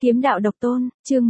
Kiếm đạo độc tôn, chương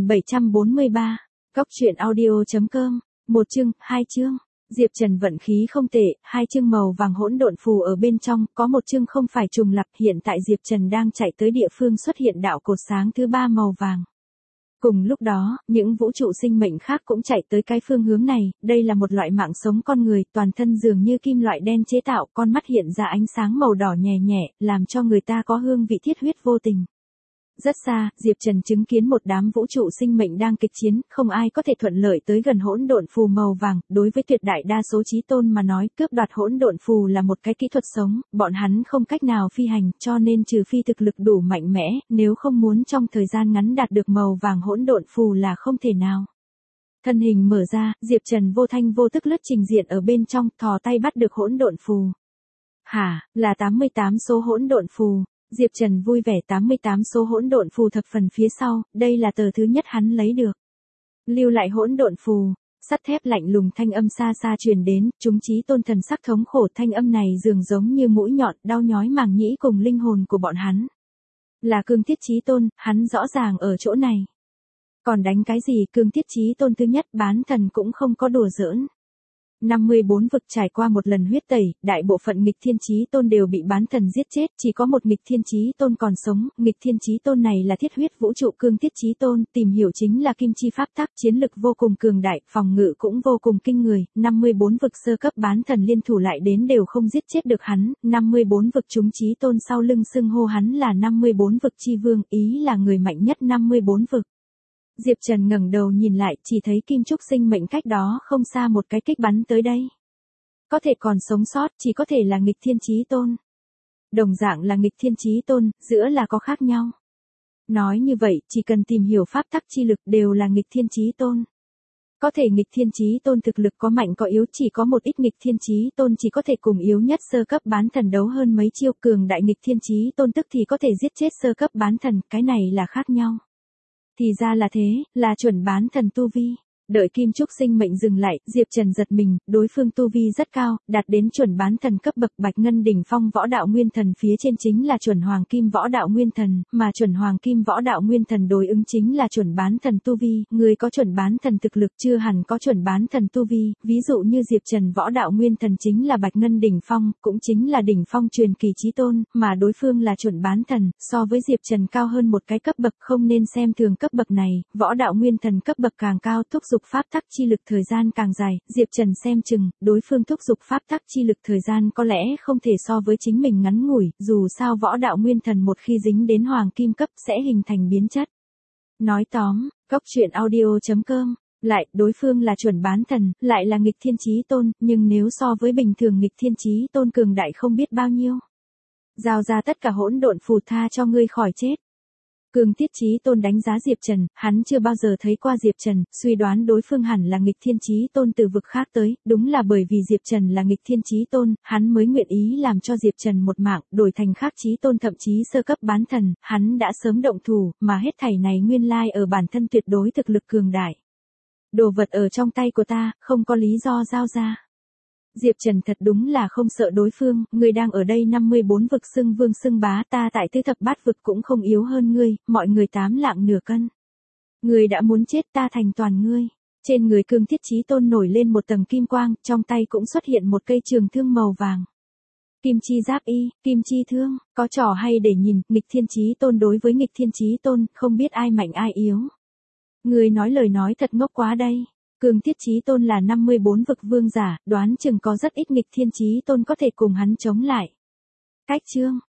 1743. Góc truyện audio.com. Một chương, hai chương. Diệp Trần vận khí không tệ, hai chương màu vàng hỗn độn phù ở bên trong, có một chương không phải trùng lặp, hiện tại Diệp Trần đang chạy tới địa phương xuất hiện đạo cột sáng thứ ba màu vàng. Cùng lúc đó, những vũ trụ sinh mệnh khác cũng chạy tới cái phương hướng này, đây là một loại mạng sống con người, toàn thân dường như kim loại đen chế tạo, con mắt hiện ra ánh sáng màu đỏ nhẹ nhẹ, làm cho người ta có hương vị thiết huyết vô tình. Rất xa, Diệp Trần chứng kiến một đám vũ trụ sinh mệnh đang kịch chiến, không ai có thể thuận lợi tới gần hỗn độn phù màu vàng, đối với tuyệt đại đa số chí tôn mà nói, cướp đoạt hỗn độn phù là một cái kỹ thuật sống, bọn hắn không cách nào phi hành, cho nên trừ phi thực lực đủ mạnh mẽ, nếu không muốn trong thời gian ngắn đạt được màu vàng hỗn độn phù là không thể nào. Thân hình mở ra, Diệp Trần vô thanh vô tức lướt trình diện ở bên trong, thò tay bắt được hỗn độn phù. Hả, là 88 số hỗn độn phù. Diệp Trần vui vẻ 88 số hỗn độn phù thập phần phía sau, đây là tờ thứ nhất hắn lấy được. Lưu lại hỗn độn phù, sắt thép lạnh lùng thanh âm xa xa truyền đến, chúng chí tôn thần sắc thống khổ, thanh âm này dường giống như mũi nhọn, đau nhói màng nhĩ cùng linh hồn của bọn hắn. Là Cương Thiết Chí Tôn, hắn rõ ràng ở chỗ này. Còn đánh cái gì, Cương Thiết Chí Tôn thứ nhất bán thần cũng không có đùa giỡn. 54 vực trải qua một lần huyết tẩy, đại bộ phận nghịch thiên chí tôn đều bị bán thần giết chết, chỉ có một nghịch thiên chí tôn còn sống, nghịch thiên chí tôn này là thiết huyết vũ trụ Cương Thiết Chí Tôn, tìm hiểu chính là kim chi pháp tắc, chiến lực vô cùng cường đại, phòng ngự cũng vô cùng kinh người, 54 vực sơ cấp bán thần liên thủ lại đến đều không giết chết được hắn, 54 vực chúng chí tôn sau lưng xưng hô hắn là 54 vực chi vương, ý là người mạnh nhất 54 vực. Diệp Trần ngẩng đầu nhìn lại, chỉ thấy kim trúc sinh mệnh cách đó không xa một cái kích bắn tới đây. Có thể còn sống sót, chỉ có thể là nghịch thiên chí tôn. Đồng dạng là nghịch thiên chí tôn, giữa là có khác nhau. Nói như vậy, chỉ cần tìm hiểu pháp tắc chi lực đều là nghịch thiên chí tôn. Có thể nghịch thiên chí tôn thực lực có mạnh có yếu, chỉ có một ít nghịch thiên chí tôn chỉ có thể cùng yếu nhất sơ cấp bán thần đấu hơn mấy chiêu, cường đại nghịch thiên chí tôn tức thì có thể giết chết sơ cấp bán thần, cái này là khác nhau. Thì ra là thế, là chuẩn bán thần tu vi. Đợi kim trúc sinh mệnh dừng lại, Diệp Trần giật mình, đối phương tu vi rất cao, đạt đến chuẩn bán thần cấp bậc bạch ngân đỉnh phong võ đạo nguyên thần, phía trên chính là chuẩn hoàng kim võ đạo nguyên thần, mà chuẩn hoàng kim võ đạo nguyên thần đối ứng chính là chuẩn bán thần tu vi, người có chuẩn bán thần thực lực chưa hẳn có chuẩn bán thần tu vi, ví dụ như Diệp Trần võ đạo nguyên thần chính là bạch ngân đỉnh phong, cũng chính là đỉnh phong truyền kỳ chí tôn, mà đối phương là chuẩn bán thần, so với Diệp Trần cao hơn một cái cấp bậc, không nên xem thường cấp bậc này, võ đạo nguyên thần cấp bậc càng cao thúc giục pháp tắc chi lực thời gian càng dài, Diệp Trần xem chừng, đối phương thúc giục pháp tắc chi lực thời gian có lẽ không thể so với chính mình ngắn ngủi, dù sao võ đạo nguyên thần một khi dính đến hoàng kim cấp sẽ hình thành biến chất. Nói tóm, góc truyện audio.com, lại, đối phương là chuẩn bán thần, lại là nghịch thiên chí tôn, nhưng nếu so với bình thường nghịch thiên chí tôn cường đại không biết bao nhiêu. Giao ra tất cả hỗn độn phù tha cho ngươi khỏi chết. Cương Thiết Chí Tôn đánh giá Diệp Trần, hắn chưa bao giờ thấy qua Diệp Trần, suy đoán đối phương hẳn là nghịch thiên chí tôn từ vực khác tới, đúng là bởi vì Diệp Trần là nghịch thiên chí tôn, hắn mới nguyện ý làm cho Diệp Trần một mạng, đổi thành khác chí tôn thậm chí sơ cấp bán thần, hắn đã sớm động thủ, mà hết thảy này nguyên lai ở bản thân tuyệt đối thực lực cường đại. Đồ vật ở trong tay của ta, không có lý do giao ra. Diệp Trần thật đúng là không sợ đối phương, ngươi đang ở đây 54 vực xưng vương xưng bá, ta tại tứ thập bát vực cũng không yếu hơn ngươi, mọi người 8 lạng nửa cân. Ngươi đã muốn chết, ta thành toàn ngươi. Trên người Cương Thiết Chí Tôn nổi lên một tầng kim quang, trong tay cũng xuất hiện một cây trường thương màu vàng. Kim chi giáp y, kim chi thương, có trò hay để nhìn, nghịch thiên chí tôn đối với nghịch thiên chí tôn, không biết ai mạnh ai yếu. Ngươi nói lời nói thật ngốc quá đây. Cương Thiết Chí Tôn là 54 vực vương giả, đoán chừng có rất ít nghịch thiên chí tôn có thể cùng hắn chống lại. Cách chương,